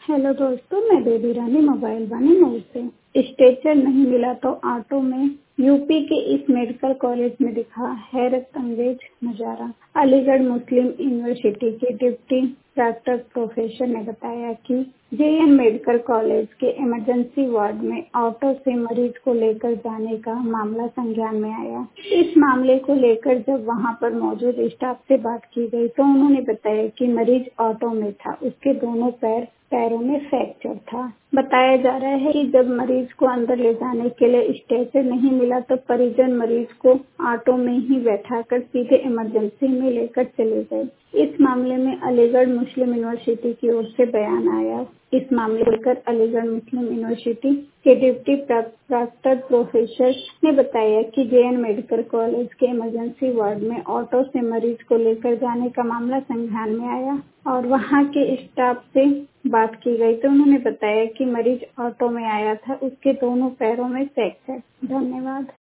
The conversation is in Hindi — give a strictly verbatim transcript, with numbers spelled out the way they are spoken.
हेलो दोस्तों, मैं बेबी रानी मोबाइल वानी मऊ से। स्ट्रेचर नहीं मिला तो ऑटो में। यूपी के इस मेडिकल कॉलेज में दिखा हैरत अंगेज नजारा। अलीगढ़ मुस्लिम यूनिवर्सिटी के डिप्टी डॉक्टर प्रोफेसर ने बताया कि जेएन मेडिकल कॉलेज के इमरजेंसी वार्ड में ऑटो से मरीज को लेकर जाने का मामला संज्ञान में आया। इस मामले को लेकर जब वहां पर मौजूद स्टाफ से बात की गई तो उन्होंने बताया कि मरीज ऑटो में था, उसके दोनों पैर पैरों में फ्रैक्चर था। बताया जा रहा है कि जब मरीज को अंदर ले जाने के लिए स्ट्रेचर नहीं मिला तो परिजन मरीज को ऑटो में ही बैठाकर सीधे इमरजेंसी में लेकर चले गए। इस मामले में अलीगढ़ मुस्लिम यूनिवर्सिटी की ओर से बयान आया। इस मामले को लेकर अलीगढ़ मुस्लिम यूनिवर्सिटी के डिप्टी डॉक्टर प्रोफेसर ने बताया कि जेएन मेडिकल कॉलेज के इमरजेंसी वार्ड में ऑटो से मरीज को लेकर जाने का मामला संज्ञान में आया और वहां के स्टाफ से बात की गई तो उन्होंने बताया कि मरीज ऑटो में आया था, उसके दोनों पैरों में फ्रैक्चर। धन्यवाद।